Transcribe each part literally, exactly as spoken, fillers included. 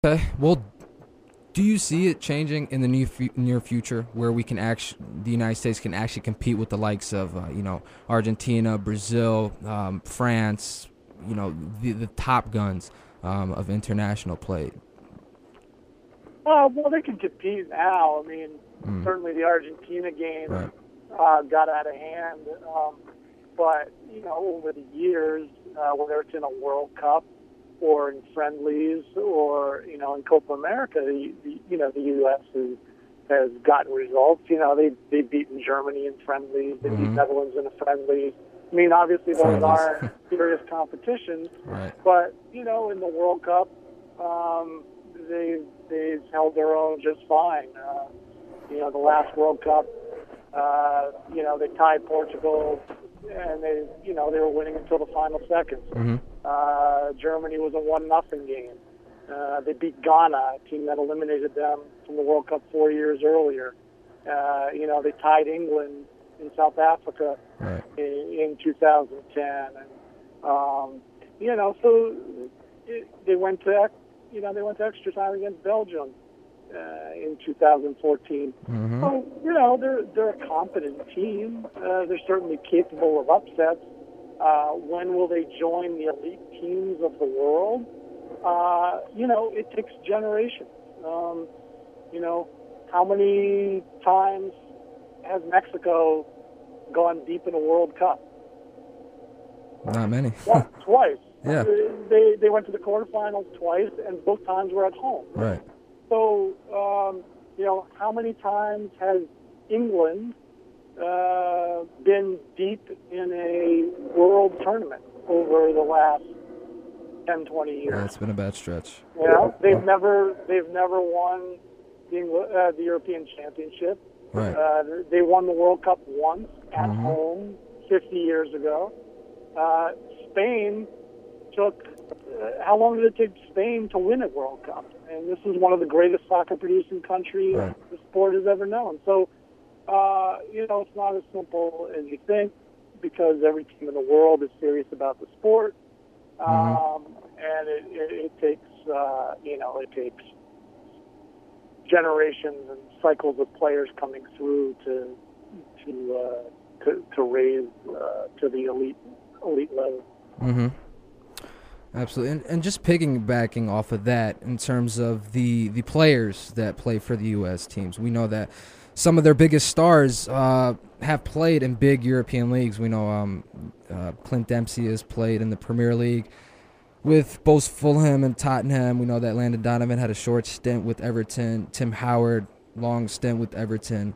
Okay. Well, do you see it changing in the near, fu- near future where we can actually, the United States can actually compete with the likes of, uh, you know, Argentina, Brazil, um, France, you know, the, the top guns um, of international play? Uh, well, they can compete now. I mean, Mm, certainly the Argentina game right. uh, got out of hand. Um, but, you know, over the years, uh, whether it's in a World Cup or in friendlies or, you know, in Copa America, the, the, you know, the U S has, has gotten results. You know, they, they've beaten Germany in friendlies. They beat Mm-hmm. Netherlands in a friendly. I mean, obviously those Friendlies. aren't serious competitions. Right. But, you know, in the World Cup, um, they've, they've held their own just fine. Uh, you know, the last World Cup, uh, you know, they tied Portugal, and they, you know, they were winning until the final seconds. Mm-hmm. Uh, Germany was a one nothing game. Uh, they beat Ghana, a team that eliminated them from the World Cup four years earlier. Uh, you know, they tied England in South Africa Right. in, in two thousand ten, and um, you know, so it, they went to, you know, they went to extra time against Belgium uh, in two thousand fourteen. Mm-hmm. So, you know, they're they're a competent team. Uh, they're certainly capable of upsets. Uh, when will they join the elite teams of the world? Uh, you know, it takes generations. Um, you know, how many times has Mexico gone deep in a World Cup? Not many. Once, twice. Yeah. They they went to the quarterfinals twice, and both times were at home. Right. So, um, you know, how many times has England uh, been deep in a world tournament over the last ten, twenty Yeah, years? it's been a bad stretch. You know, they've never they've never won the Engl- uh, the European Championship. Right. Uh, they won the World Cup once at Mhm. home fifty years ago. Uh, Spain took, uh, how long did it take Spain to win a World Cup? And this is one of the greatest soccer producing countries Right. the sport has ever known. So, uh, you know, it's not as simple as you think because every team in the world is serious about the sport. Mhm. Um, and it, it, it takes, uh, you know, it takes generations and cycles of players coming through to to uh, to, to raise uh, to the elite elite level. Mm-hmm. Absolutely. And, and just piggybacking off of that in terms of the, the players that play for the U S teams, we know that some of their biggest stars uh, have played in big European leagues. We know um, uh, Clint Dempsey has played in the Premier League with both Fulham and Tottenham. We know that Landon Donovan had a short stint with Everton. Tim Howard, long stint with Everton.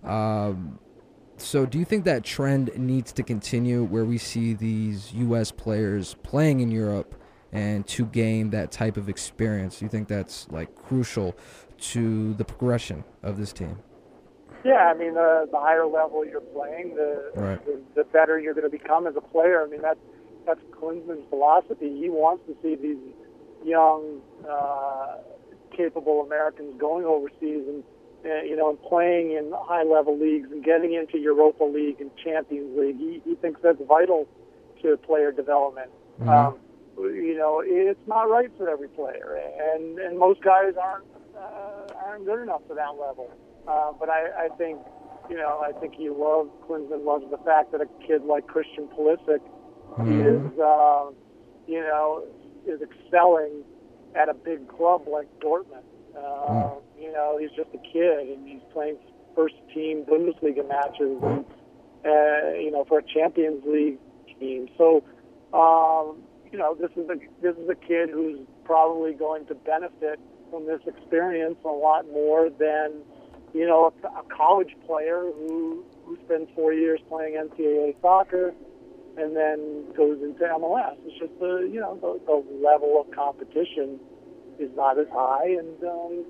Um, So do you think that trend needs to continue where we see these U S players playing in Europe and to gain that type of experience? Do you think that's like crucial to the progression of this team? Yeah, I mean, the the higher level you're playing, the Right. the, the better you're going to become as a player. I mean, that's that's Klinsmann's philosophy. He wants to see these young, uh, capable Americans going overseas and uh, you know and playing in high level leagues and getting into Europa League and Champions League. He he thinks that's vital to player development. Mm-hmm. Um, you know, it's not right for every player, and and most guys aren't uh, aren't good enough for that level. Uh, but I, I think, you know, I think he loves, Klinsmann loves the fact that a kid like Christian Pulisic Mm-hmm. is, uh, you know, is excelling at a big club like Dortmund. Uh, Mm. You know, he's just a kid and he's playing first team Bundesliga matches, and, uh, you know, for a Champions League team. So, um, you know, this is a this is a kid who's probably going to benefit from this experience a lot more than, you know, a, a college player who who spends four years playing N C double A soccer and then goes into M L S. It's just the you know the, the level of competition is not as high, and um,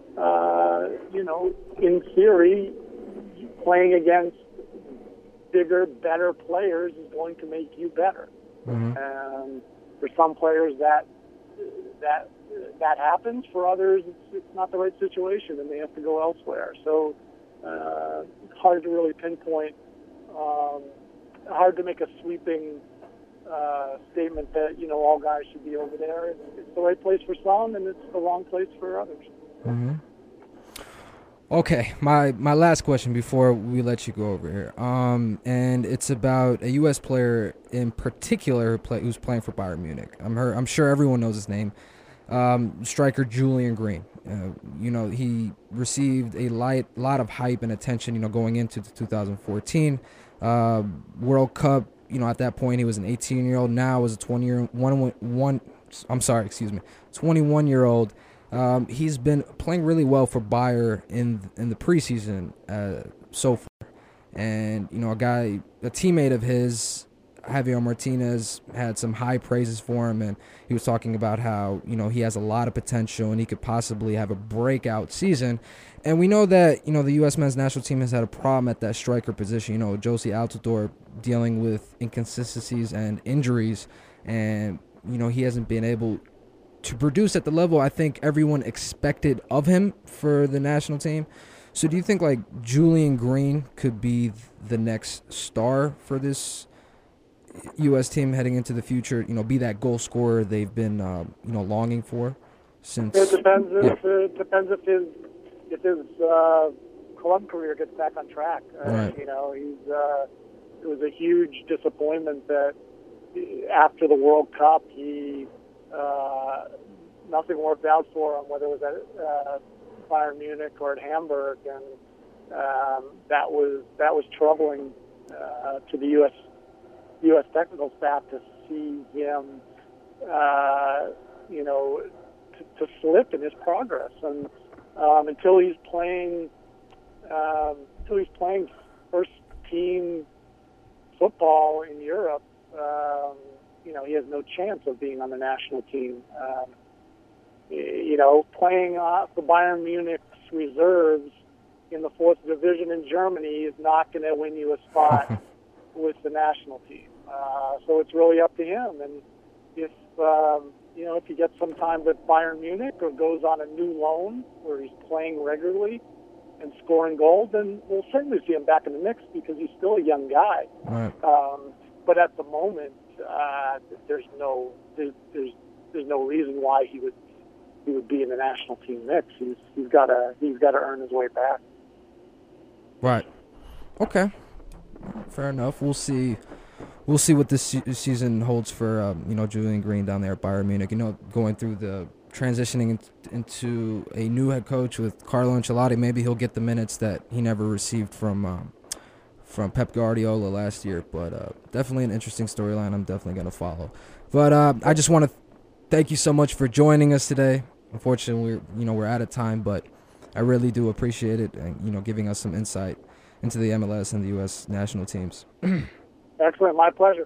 uh, you know, in theory, playing against bigger, better players is going to make you better. Mm-hmm. Um, for some players, that that that happens. For others, it's, it's not the right situation, and they have to go elsewhere. So uh, it's hard to really pinpoint. Um, hard to make a sweeping uh, statement that, you know, all guys should be over there. It's, it's the right place for some, and it's the wrong place for others. Mm-hmm. Okay, my, my last question before we let you go over here, um, and it's about a U S player in particular who play, who's playing for Bayern Munich. I'm her, I'm sure everyone knows his name, um, striker Julian Green. Uh, you know, he received a light, lot of hype and attention, you know, going into the two thousand fourteen uh, World Cup. You know, at that point he was an eighteen-year-old. Now is a twenty-year one one. I'm sorry, excuse me, twenty-one-year-old. Um, he's been playing really well for Bayer in in the preseason uh, so far, and you know a guy, a teammate of his, Javier Martinez, had some high praises for him, and he was talking about how you know he has a lot of potential and he could possibly have a breakout season. And we know that you know the U S men's national team has had a problem at that striker position. You know Josie Altidore dealing with inconsistencies and injuries, and you know he hasn't been able to produce at the level I think everyone expected of him for the national team. So do you think like Julian Green could be the next star for this U S team heading into the future, you know, be that goal scorer they've been uh, you know longing for since? It depends if, yeah. uh, it depends if his, if his uh, club career gets back on track. Uh, Right. You know, he's uh, it was a huge disappointment that after the World Cup, he uh, nothing worked out for him, whether it was at uh, Bayern Munich or at Hamburg, and um, that was that was troubling uh, to the U S U S technical staff to see him, uh, you know, to, to slip in his progress, and um, until he's playing, um, until he's playing first team football in Europe, um, you know, he has no chance of being on the national team. Um, you know, playing uh, for Bayern Munich's reserves in the fourth division in Germany is not going to win you a spot with the national team. Uh, so it's really up to him. And if, um, you know, if he gets some time with Bayern Munich or goes on a new loan where he's playing regularly and scoring goals, then we'll certainly see him back in the mix because he's still a young guy. Right. Um, but at the moment, uh, there's no there's, there's there's no reason why he would he would be in the national team mix. He's he's got to he's got to earn his way back. Right. Okay. Fair enough. We'll see. We'll see what this se- season holds for um, you know Julian Green down there at Bayern Munich. You know, going through the transitioning in, into a new head coach with Carlo Ancelotti. Maybe he'll get the minutes that he never received from um, from Pep Guardiola last year. But uh, definitely an interesting storyline. I'm definitely going to follow. But uh, I just want to thank you so much for joining us today. Unfortunately, we're you know we're out of time, but I really do appreciate it, and you know giving us some insight into the M L S and the U S national teams. Excellent. My pleasure.